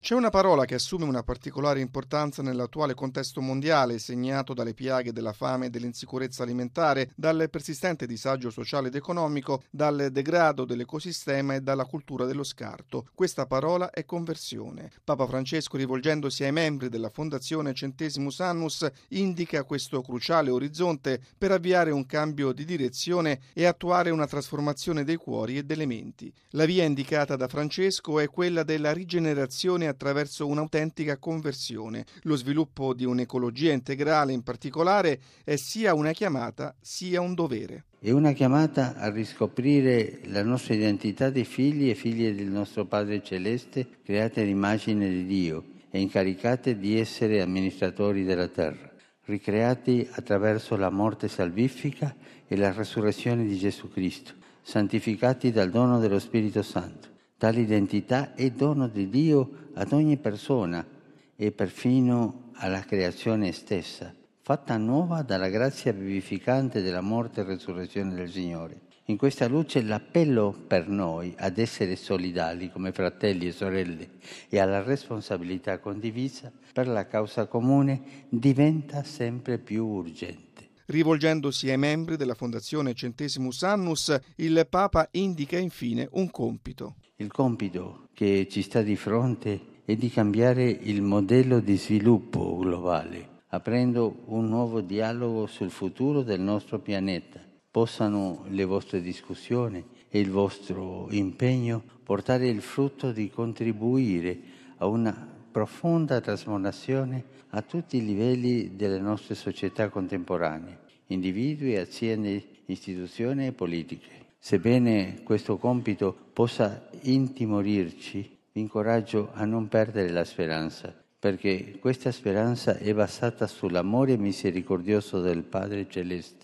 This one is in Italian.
C'è una parola che assume una particolare importanza nell'attuale contesto mondiale, segnato dalle piaghe della fame e dell'insicurezza alimentare, dal persistente disagio sociale ed economico, dal degrado dell'ecosistema e dalla cultura dello scarto. Questa parola è conversione. Papa Francesco, rivolgendosi ai membri della Fondazione Centesimus Annus, indica questo cruciale orizzonte per avviare un cambio di direzione e attuare una trasformazione dei cuori e delle menti. La via indicata da Francesco è quella della rigenerazione attraverso un'autentica conversione. Lo sviluppo di un'ecologia integrale in particolare è sia una chiamata sia un dovere. È una chiamata a riscoprire la nostra identità di figli e figlie del nostro Padre Celeste, create all'immagine di Dio e incaricate di essere amministratori della terra, ricreati attraverso la morte salvifica e la resurrezione di Gesù Cristo, santificati dal dono dello Spirito Santo. Tale identità è dono di Dio ad ogni persona e perfino alla creazione stessa, fatta nuova dalla grazia vivificante della morte e resurrezione del Signore. In questa luce l'appello per noi ad essere solidali come fratelli e sorelle e alla responsabilità condivisa per la causa comune diventa sempre più urgente. Rivolgendosi ai membri della Fondazione Centesimus Annus, il Papa indica infine un compito. Il compito che ci sta di fronte è di cambiare il modello di sviluppo globale, aprendo un nuovo dialogo sul futuro del nostro pianeta. Possano le vostre discussioni e il vostro impegno portare il frutto di contribuire a una profonda trasformazione a tutti i livelli delle nostre società contemporanee, individui, aziende, istituzioni e politiche. Sebbene questo compito possa intimorirci, vi incoraggio a non perdere la speranza, perché questa speranza è basata sull'amore misericordioso del Padre Celeste